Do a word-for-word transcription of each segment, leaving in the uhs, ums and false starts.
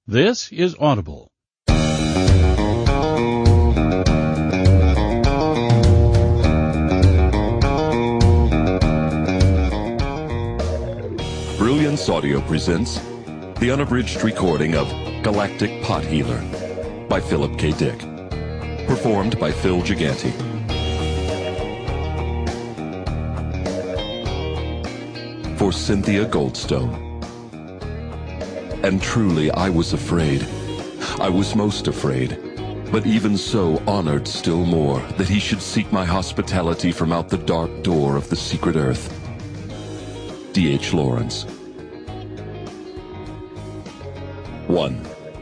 This is Audible. Brilliance Audio presents the unabridged recording of Galactic Pot Healer by Philip K. Dick, performed by Phil Gigante. For Cynthia Goldstone. And truly I was afraid. I was most afraid, but even so honored still more that he should seek my hospitality from out the dark door of the secret earth. D H Lawrence. one.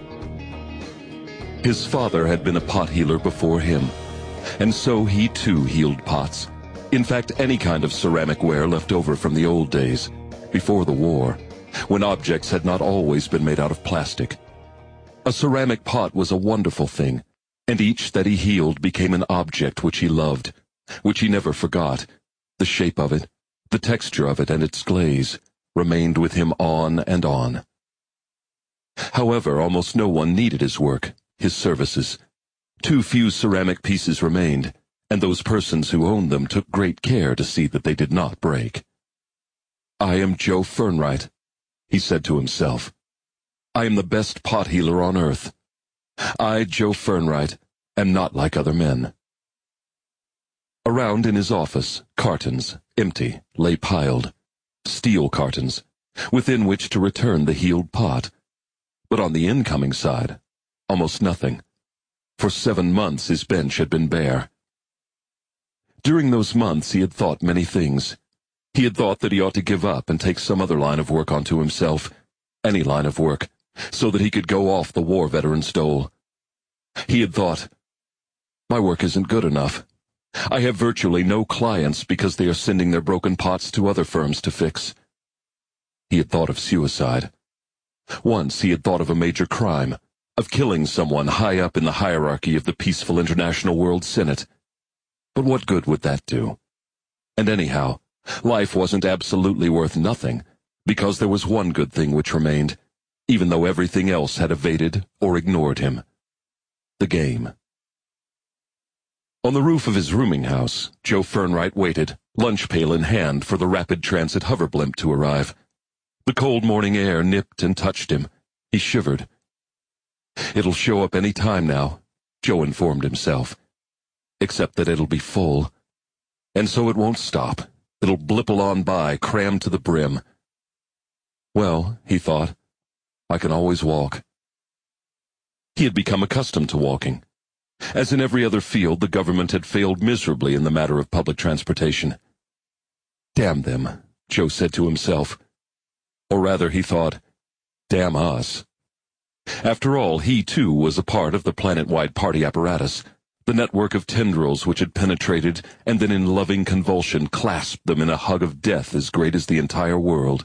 His father had been a pot healer before him, and so he too healed pots. In fact, any kind of ceramic ware left over from the old days, before the war, when objects had not always been made out of plastic. A ceramic pot was a wonderful thing, and each that he healed became an object which he loved, which he never forgot. The shape of it, the texture of it, and its glaze remained with him on and on. However, almost no one needed his work, his services. Too few ceramic pieces remained, and those persons who owned them took great care to see that they did not break. I am Joe Fernwright, he said to himself. I am the best pot healer on earth. I, Joe Fernwright, am not like other men. Around in his office, cartons, empty, lay piled. Steel cartons, within which to return the healed pot. But on the incoming side, almost nothing. For seven months his bench had been bare. During those months he had thought many things. He had thought that he ought to give up and take some other line of work onto himself, any line of work, so that he could go off the war veteran's dole. He had thought, my work isn't good enough. I have virtually no clients because they are sending their broken pots to other firms to fix. He had thought of suicide. Once he had thought of a major crime, of killing someone high up in the hierarchy of the peaceful International World Senate. But what good would that do? And anyhow, life wasn't absolutely worth nothing, because there was one good thing which remained, even though everything else had evaded or ignored him. The game. On the roof of his rooming house, Joe Fernwright waited, lunch pail in hand, for the rapid transit hover blimp to arrive. The cold morning air nipped and touched him. He shivered. It'll show up any time now, Joe informed himself. Except that it'll be full. And so it won't stop. It'll blipple on by, crammed to the brim. Well, he thought, I can always walk. He had become accustomed to walking. As in every other field, the government had failed miserably in the matter of public transportation. Damn them, Joe said to himself. Or rather, he thought, damn us. After all, he too was a part of the planet-wide party apparatus, the network of tendrils which had penetrated and then in loving convulsion clasped them in a hug of death as great as the entire world.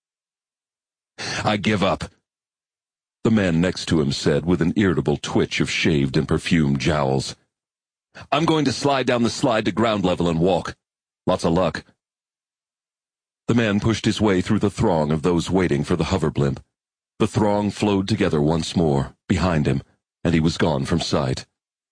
I give up, the man next to him said with an irritable twitch of shaved and perfumed jowls. I'm going to slide down the slide to ground level and walk. Lots of luck. The man pushed his way through the throng of those waiting for the hover blimp. The throng flowed together once more, behind him, and he was gone from sight.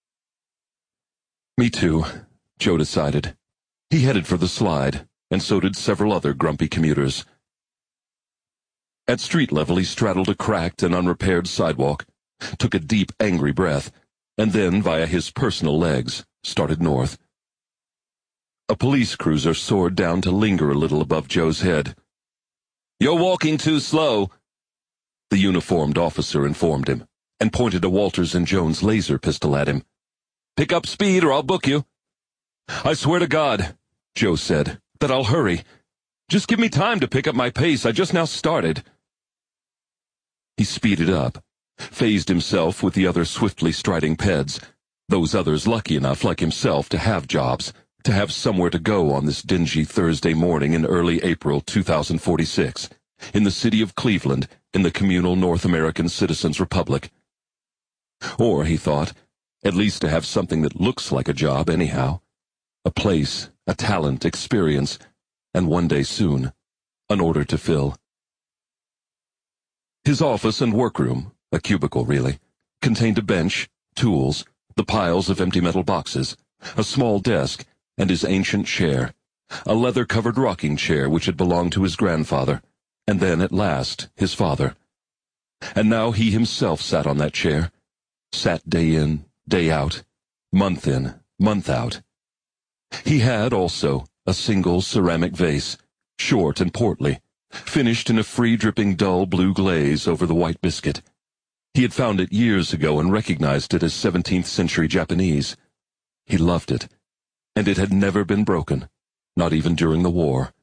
Me too, Joe decided. He headed for the slide, and so did several other grumpy commuters. At street level he straddled a cracked and unrepaired sidewalk, took a deep, angry breath, and then, via his personal legs, started north. A police cruiser soared down to linger a little above Joe's head. You're walking too slow, the uniformed officer informed him, and pointed a Walters and Jones laser pistol at him. Pick up speed or I'll book you. I swear to God, Joe said, that I'll hurry. Just give me time to pick up my pace. I just now started. He speeded up, phased himself with the other swiftly striding peds, those others lucky enough, like himself, to have jobs, to have somewhere to go on this dingy Thursday morning in early April two thousand forty-six, in the city of Cleveland, in the communal North American Citizens Republic. Or, he thought, at least to have something that looks like a job anyhow. A place, a talent, experience, and one day soon, an order to fill. His office and workroom, A cubicle, really. Contained a bench, tools, the piles of empty metal boxes, a small desk, and his ancient chair, a leather-covered rocking chair which had belonged to his grandfather, and then, at last, his father. And now he himself sat on that chair, sat day in, day out, month in, month out. He had, also, a single ceramic vase, short and portly, finished in a free-dripping dull blue glaze over the white biscuit. He had found it years ago and recognized it as seventeenth century Japanese. He loved it, and it had never been broken, not even during the war.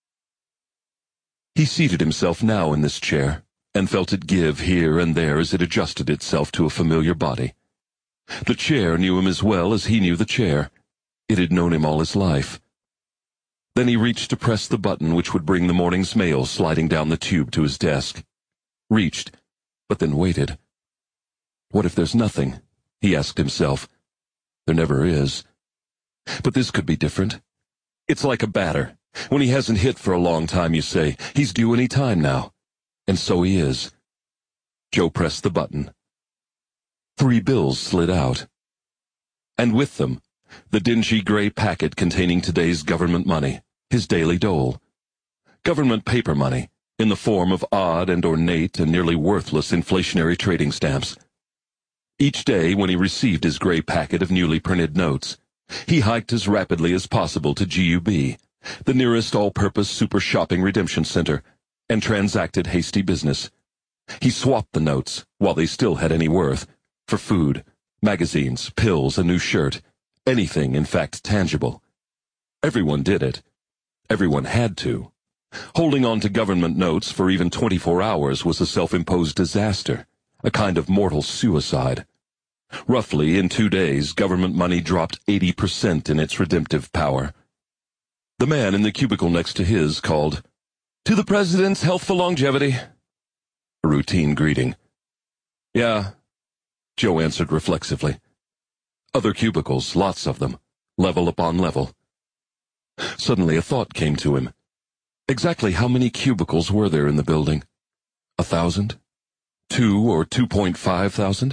He seated himself now in this chair, and felt it give here and there as it adjusted itself to a familiar body. The chair knew him as well as he knew the chair. It had known him all his life. Then he reached to press the button which would bring the morning's mail sliding down the tube to his desk. Reached, but then waited. What if there's nothing? He asked himself. There never is. But this could be different. It's like a batter. When he hasn't hit for a long time, you say, he's due any time now. And so he is. Joe pressed the button. Three bills slid out. And with them, the dingy gray packet containing today's government money, his daily dole. Government paper money, in the form of odd and ornate and nearly worthless inflationary trading stamps. Each day, when he received his gray packet of newly printed notes, he hiked as rapidly as possible to G U B, the nearest all-purpose super shopping redemption center, and transacted hasty business. He swapped the notes, while they still had any worth, for food, magazines, pills, a new shirt, anything, in fact, tangible. Everyone did it. Everyone had to. Holding on to government notes for even twenty-four hours was a self-imposed disaster, a kind of mortal suicide. Roughly, in two days, government money dropped eighty percent in its redemptive power. The man in the cubicle next to his called, "To the President's healthful longevity." A routine greeting. "Yeah," Joe answered reflexively. Other cubicles, lots of them, level upon level. Suddenly a thought came to him. Exactly how many cubicles were there in the building? A thousand? Two or two point five thousand?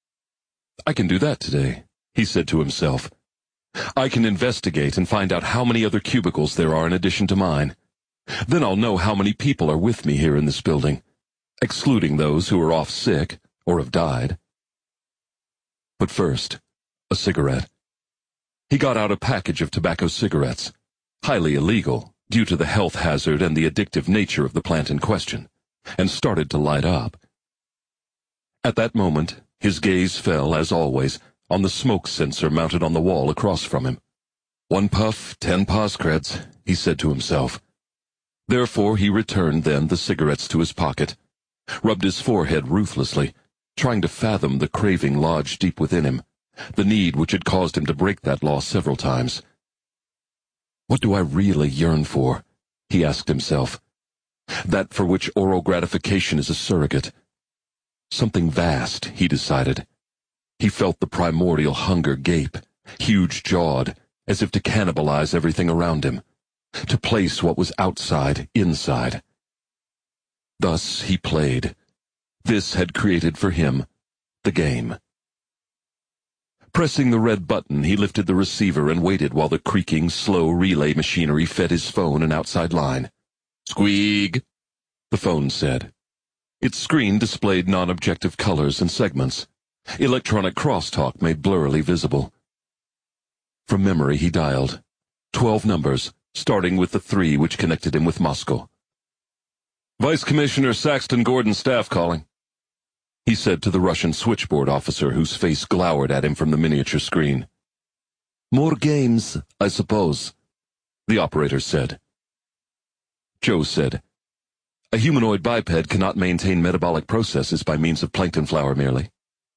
I can do that today, he said to himself. I can investigate and find out how many other cubicles there are in addition to mine. Then I'll know how many people are with me here in this building, excluding those who are off sick or have died. But first, a cigarette. He got out a package of tobacco cigarettes, highly illegal due to the health hazard and the addictive nature of the plant in question, and started to light up. At that moment, his gaze fell, as always, on the smoke sensor mounted on the wall across from him. One puff, ten pascreds, he said to himself. Therefore he returned then the cigarettes to his pocket, rubbed his forehead ruthlessly, trying to fathom the craving lodged deep within him, the need which had caused him to break that law several times. What do I really yearn for? He asked himself. That for which oral gratification is a surrogate. Something vast, he decided. He felt the primordial hunger gape, huge-jawed, as if to cannibalize everything around him, to place what was outside inside. Thus he played. This had created for him the game. Pressing the red button, he lifted the receiver and waited while the creaking, slow relay machinery fed his phone an outside line. "Squeak," the phone said. Its screen displayed non-objective colors and segments. Electronic crosstalk made blurrily visible. From memory he dialed. Twelve numbers, starting with the three which connected him with Moscow. "Vice Commissioner Saxton Gordon's staff calling," he said to the Russian switchboard officer whose face glowered at him from the miniature screen. "More games, I suppose," the operator said. Joe said, "A humanoid biped cannot maintain metabolic processes by means of plankton flour merely."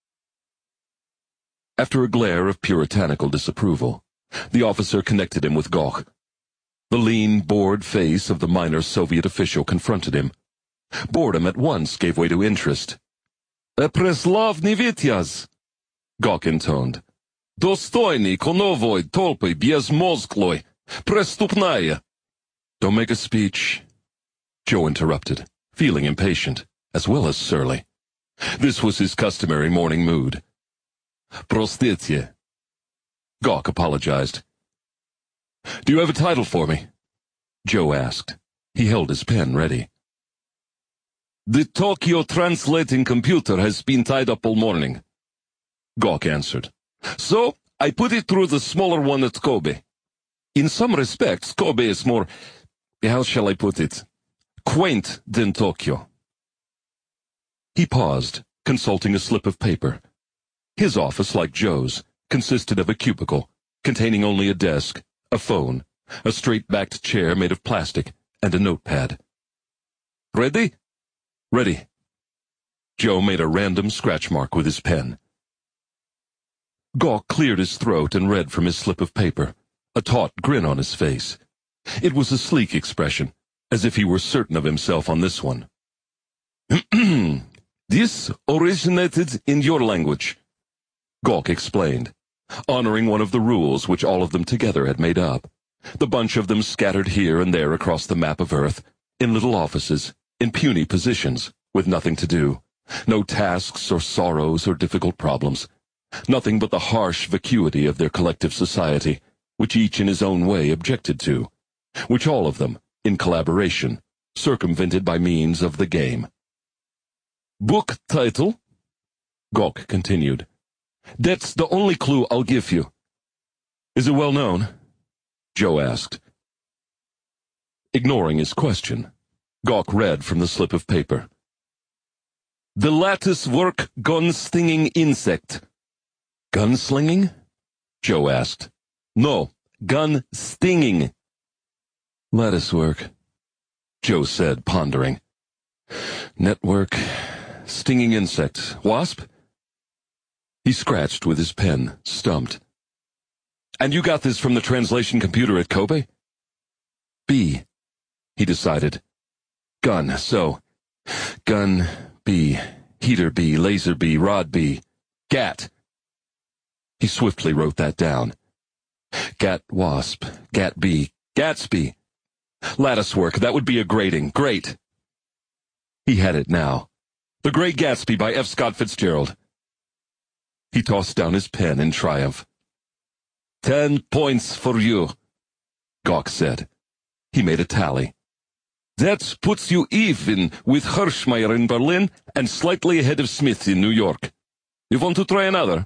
After a glare of puritanical disapproval, the officer connected him with Goch. The lean, bored face of the minor Soviet official confronted him. Boredom at once gave way to interest. "Preslavny Vityaz," Goch intoned. "Dostойny konovoi tolpy безмозглой, преступная." "Don't make a speech," Joe interrupted, feeling impatient, as well as surly. This was his customary morning mood. Prostitye. Gawk apologized. Do you have a title for me? Joe asked. He held his pen ready. The Tokyo translating computer has been tied up all morning, Gawk answered. So, I put it through the smaller one at Kobe. In some respects, Kobe is more, how shall I put it, quaint than Tokyo. He paused, consulting a slip of paper. His office, like Joe's, consisted of a cubicle, containing only a desk, a phone, a straight-backed chair made of plastic, and a notepad. Ready? Ready. Joe made a random scratch mark with his pen. Gawk cleared his throat and read from his slip of paper, a taut grin on his face. It was a sleek expression, as if he were certain of himself on this one. This originated in your language, Gawk explained, honoring one of the rules which all of them together had made up, the bunch of them scattered here and there across the map of Earth, in little offices, in puny positions, with nothing to do, no tasks or sorrows or difficult problems, nothing but the harsh vacuity of their collective society, which each in his own way objected to, which all of them, in collaboration, circumvented by means of the game. Book title? Gawk continued. That's the only clue I'll give you. Is it well known? Joe asked. Ignoring his question, Gawk read from the slip of paper. The lattice work gun-stinging insect. Gunslinging? Joe asked. No, gun-stinging. Lattice work, Joe said, pondering. Network, stinging insect, wasp? He scratched with his pen, stumped. And you got this from the translation computer at Kobe? B, he decided. Gun, so. Gun, B, heater B, laser B, rod B, gat. He swiftly wrote that down. Gat wasp, gat B, Gatsby. Lattice work, that would be a grating. Great. He had it now. The Great Gatsby by F. Scott Fitzgerald. He tossed down his pen in triumph. Ten points for you, Gawk said. He made a tally. That puts you even with Hirschmeyer in Berlin and slightly ahead of Smith in New York. You want to try another?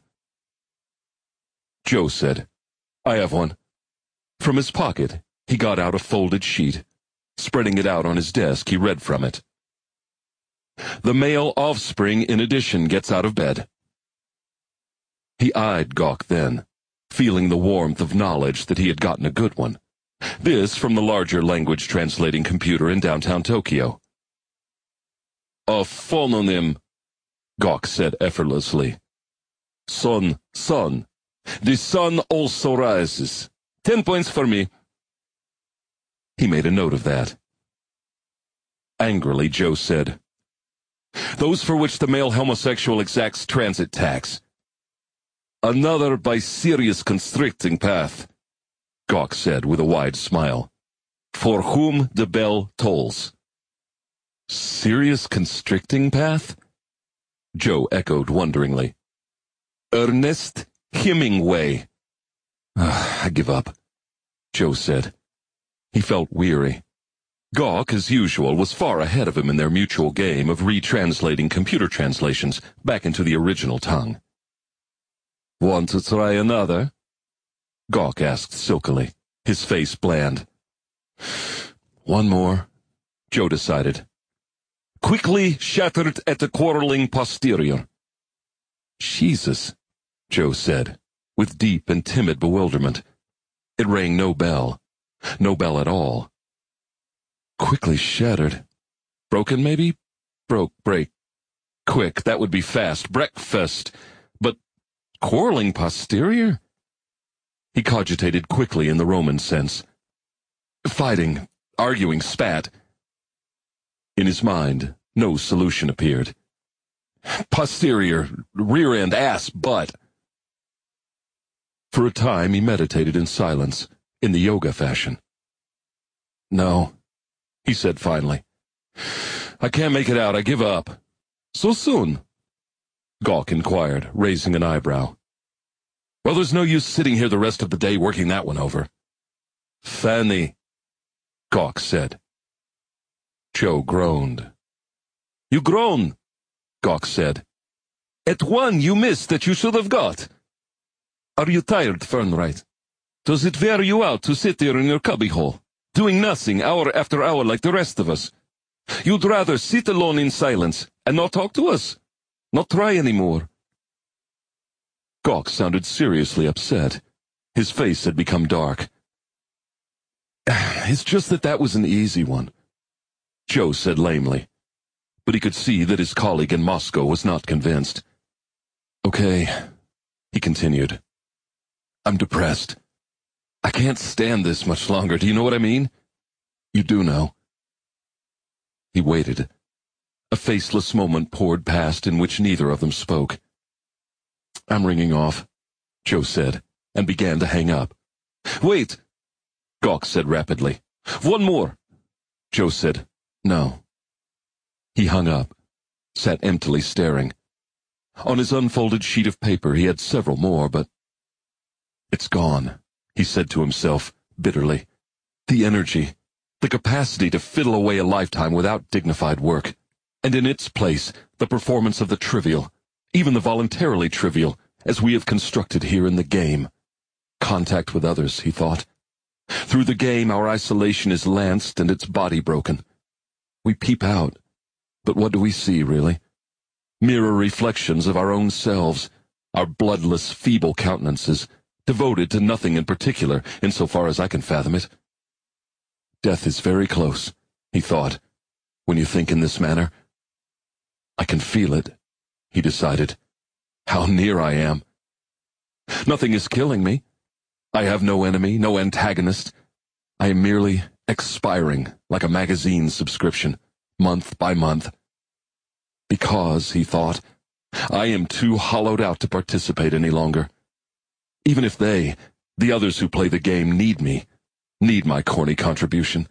Joe said, I have one. From his pocket, he got out a folded sheet. Spreading it out on his desk, he read from it. The male offspring in addition gets out of bed. He eyed Gawk then, feeling the warmth of knowledge that he had gotten a good one. This from the larger language translating computer in downtown Tokyo. A phononym, Gawk said effortlessly. Sun, sun. The sun also rises. Ten points for me. He made a note of that. Angrily, Joe said, Those for which the male homosexual exacts transit tax. Another by serious constricting path, Gawk said with a wide smile, for whom the bell tolls. Serious constricting path? Joe echoed wonderingly. Ernest Hemingway. I give up, Joe said. He felt weary. Gawk, as usual, was far ahead of him in their mutual game of retranslating computer translations back into the original tongue. Want to try another? Gawk asked silkily, his face bland. One more, Joe decided. Quickly shattered at the quarreling posterior. Jesus, Joe said, with deep and timid bewilderment. It rang no bell. No bell at all. Quickly shattered. Broken, maybe? Broke, break. Quick, that would be fast. Breakfast. But quarreling posterior? He cogitated quickly in the Roman sense. Fighting, arguing, spat. In his mind, no solution appeared. Posterior, rear end, ass, butt. For a time he meditated in silence, in the yoga fashion. No, he said finally. I can't make it out. I give up. So soon, Gawk inquired, raising an eyebrow. Well, there's no use sitting here the rest of the day working that one over. Fanny, Gawk said. Joe groaned. You groan, Gawk said. At one you missed that you should have got. Are you tired, Fernwright? Does it wear you out to sit there in your cubbyhole, doing nothing hour after hour like the rest of us? You'd rather sit alone in silence and not talk to us? Not try anymore? Gawk sounded seriously upset. His face had become dark. It's just that that was an easy one, Joe said lamely, but he could see that his colleague in Moscow was not convinced. Okay, he continued. I'm depressed. I can't stand this much longer, do you know what I mean? You do know. He waited. A faceless moment poured past in which neither of them spoke. I'm ringing off, Joe said, and began to hang up. Wait, Gawk said rapidly. One more. Joe said, no. He hung up, sat emptily staring. On his unfolded sheet of paper he had several more, but... It's gone, he said to himself, bitterly. The energy, the capacity to fiddle away a lifetime without dignified work, and in its place the performance of the trivial, even the voluntarily trivial, as we have constructed here in the game. Contact with others, he thought. Through the game our isolation is lanced and its body broken. We peep out, but what do we see, really? Mirror reflections of our own selves, our bloodless, feeble countenances, devoted to nothing in particular, insofar as I can fathom it. Death is very close, he thought, when you think in this manner. I can feel it, he decided. How near I am. Nothing is killing me. I have no enemy, no antagonist. I am merely expiring like a magazine subscription, month by month. Because, he thought, I am too hollowed out to participate any longer. Even if they, the others who play the game, need me, need my corny contribution.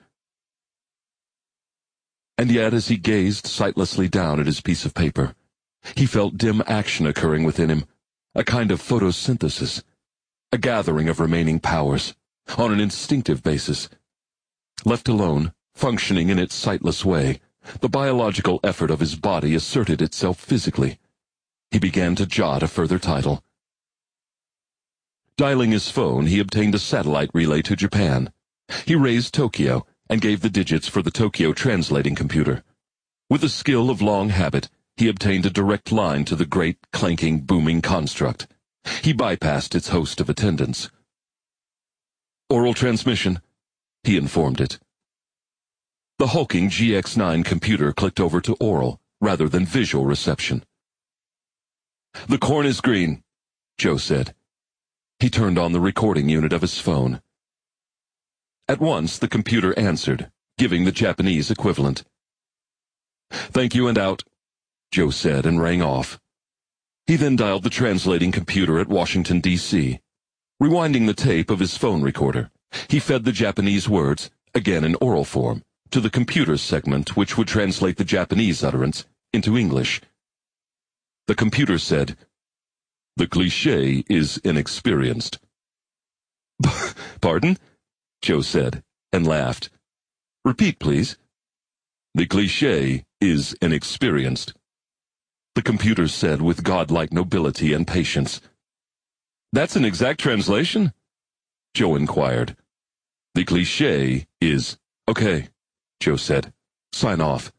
And yet, as he gazed sightlessly down at his piece of paper, he felt dim action occurring within him, a kind of photosynthesis, a gathering of remaining powers, on an instinctive basis. Left alone, functioning in its sightless way, the biological effort of his body asserted itself physically. He began to jot a further title. Dialing his phone, he obtained a satellite relay to Japan. He raised Tokyo and gave the digits for the Tokyo translating computer. With the skill of long habit, he obtained a direct line to the great, clanking, booming construct. He bypassed its host of attendants. Oral transmission, he informed it. The hulking G X nine computer clicked over to oral, rather than visual reception. The corn is green, Joe said. He turned on the recording unit of his phone. At once the computer answered, giving the Japanese equivalent. Thank you and out, Joe said and rang off. He then dialed the translating computer at Washington, D C Rewinding the tape of his phone recorder, he fed the Japanese words, again in oral form, to the computer's segment which would translate the Japanese utterance into English. The computer said, The cliché is inexperienced. Pardon? Joe said, and laughed. Repeat, please. The cliché is inexperienced. The computer said with godlike nobility and patience. That's an exact translation? Joe inquired. The cliché is, okay, Joe said. Sign off.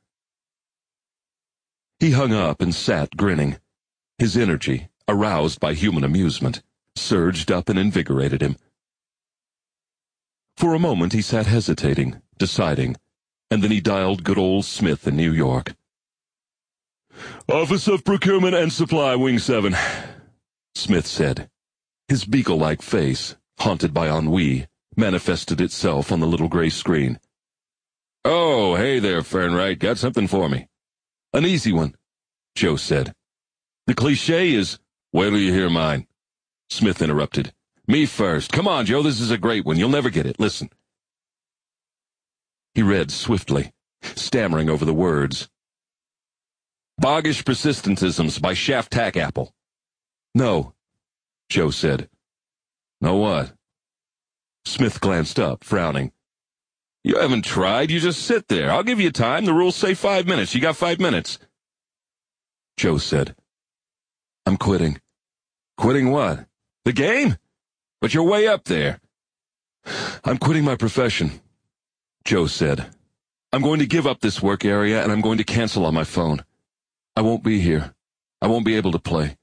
He hung up and sat grinning. His energy, aroused by human amusement, surged up and invigorated him. For a moment he sat hesitating, deciding, and then he dialed good old Smith in New York. Office of Procurement and Supply, Wing seven, Smith said. His beagle-like face, haunted by ennui, manifested itself on the little gray screen. Oh, hey there, Fernwright. Got something for me. An easy one, Joe said. The cliché is... Wait till you hear mine, Smith interrupted. Me first. Come on, Joe, this is a great one. You'll never get it. Listen. He read swiftly, stammering over the words. Boggish Persistentisms by Shaft Tack Apple. No, Joe said. No what? Smith glanced up, frowning. You haven't tried, you just sit there. I'll give you time. The rules say five minutes. You got five minutes. Joe said, I'm quitting. Quitting what? The game? But you're way up there. I'm quitting my profession, Joe said. I'm going to give up this work area and I'm going to cancel on my phone. I won't be here. I won't be able to play.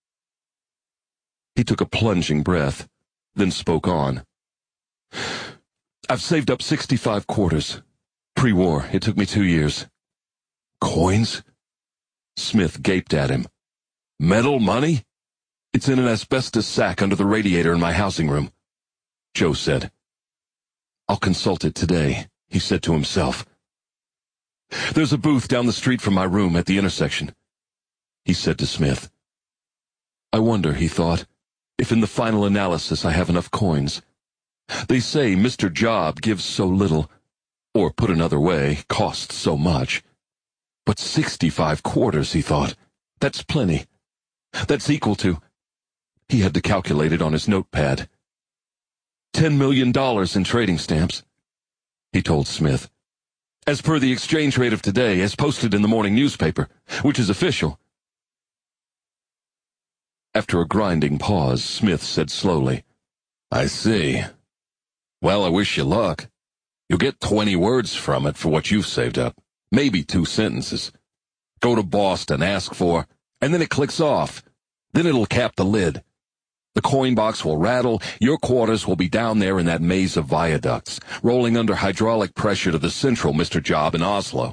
He took a plunging breath, then spoke on. I've saved up sixty-five quarters. Pre-war, it took me two years. Coins? Smith gaped at him. Metal money? It's in an asbestos sack under the radiator in my housing room, Joe said. I'll consult it today, he said to himself. There's a booth down the street from my room at the intersection, he said to Smith. I wonder, he thought, if in the final analysis I have enough coins. They say Mister Job gives so little, or put another way, costs so much. But sixty-five quarters, he thought. That's plenty. That's equal to... He had to calculate it on his notepad. Ten million dollars in trading stamps, he told Smith. As per the exchange rate of today, as posted in the morning newspaper, which is official. After a grinding pause, Smith said slowly, I see. Well, I wish you luck. You'll get twenty words from it for what you've saved up. Maybe two sentences. Go to Boston, ask for, and then it clicks off. Then it'll cap the lid. The coin box will rattle, your quarters will be down there in that maze of viaducts, rolling under hydraulic pressure to the central Mister Job in Oslo.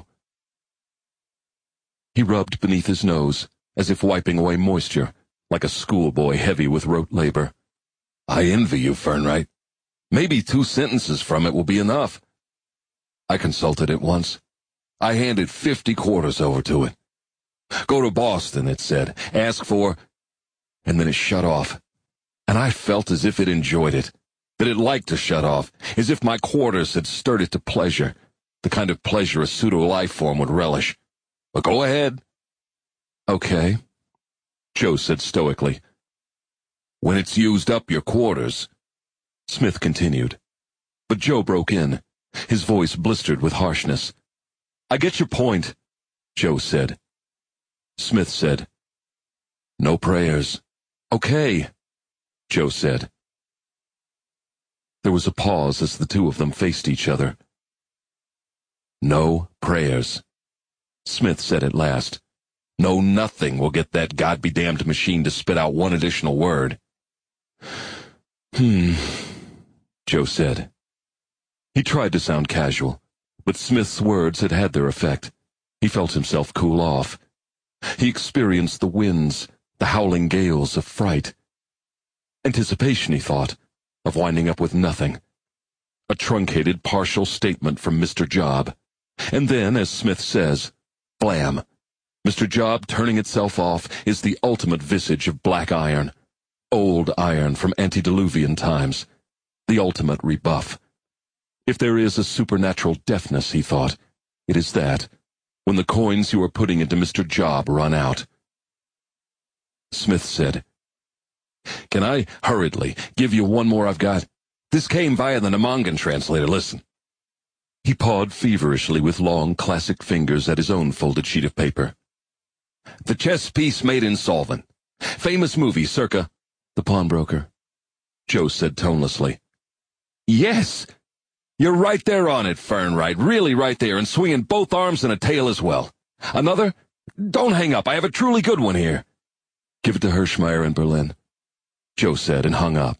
He rubbed beneath his nose, as if wiping away moisture, like a schoolboy heavy with rote labor. I envy you, Fernwright. Maybe two sentences from it will be enough. I consulted it once. I handed fifty quarters over to it. Go to Boston, it said. Ask for... And then it shut off. And I felt as if it enjoyed it, that it liked to shut off, as if my quarters had stirred it to pleasure, the kind of pleasure a pseudo-life form would relish. But go ahead. Okay, Joe said stoically. When it's used up your quarters, Smith continued. But Joe broke in, his voice blistered with harshness. I get your point, Joe said. Smith said, No prayers. Okay, Joe said. There was a pause as the two of them faced each other. No prayers, Smith said at last. No, nothing will get that God-be-damned machine to spit out one additional word. Hmm, Joe said. He tried to sound casual, but Smith's words had had their effect. He felt himself cool off. He experienced the winds, the howling gales of fright. Anticipation, he thought, of winding up with nothing. A truncated partial statement from Mister Job. And then, as Smith says, blam. Mister Job turning itself off is the ultimate visage of black iron. Old iron from antediluvian times. The ultimate rebuff. If there is a supernatural deafness, he thought, it is that, when the coins you are putting into Mister Job run out. Smith said, Can I, hurriedly, give you one more I've got? This came via the Namangan translator, listen. He pawed feverishly with long, classic fingers at his own folded sheet of paper. The chess piece made insolvent. Famous movie circa... The pawnbroker, Joe said tonelessly. Yes! You're right there on it, Fernwright, really right there, and swinging both arms and a tail as well. Another? Don't hang up, I have a truly good one here. Give it to Hirschmeyer in Berlin, Joe said, and hung up.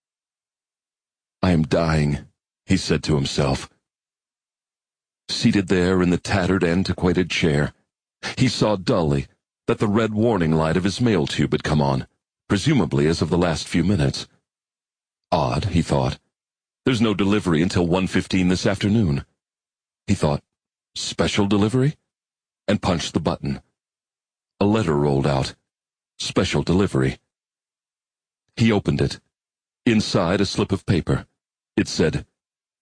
I am dying, he said to himself. Seated there in the tattered, antiquated chair, he saw dully that the red warning light of his mail tube had come on, presumably as of the last few minutes. Odd, he thought. There's no delivery until one fifteen this afternoon. He thought, special delivery? And punched the button. A letter rolled out. Special delivery. He opened it. Inside a slip of paper. It said,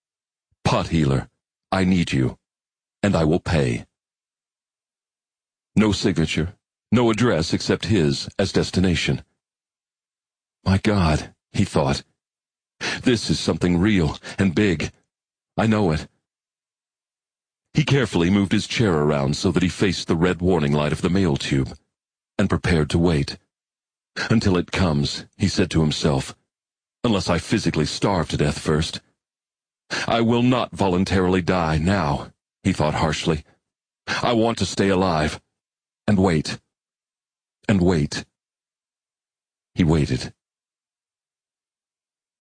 Pot healer, I need you, and I will pay. No signature, no address except his as destination. My God, he thought. This is something real and big. I know it. He carefully moved his chair around so that he faced the red warning light of the mail tube, and prepared to wait. Until it comes, he said to himself, unless I physically starve to death first. I will not voluntarily die now, he thought harshly. I want to stay alive, and wait, and wait. He waited.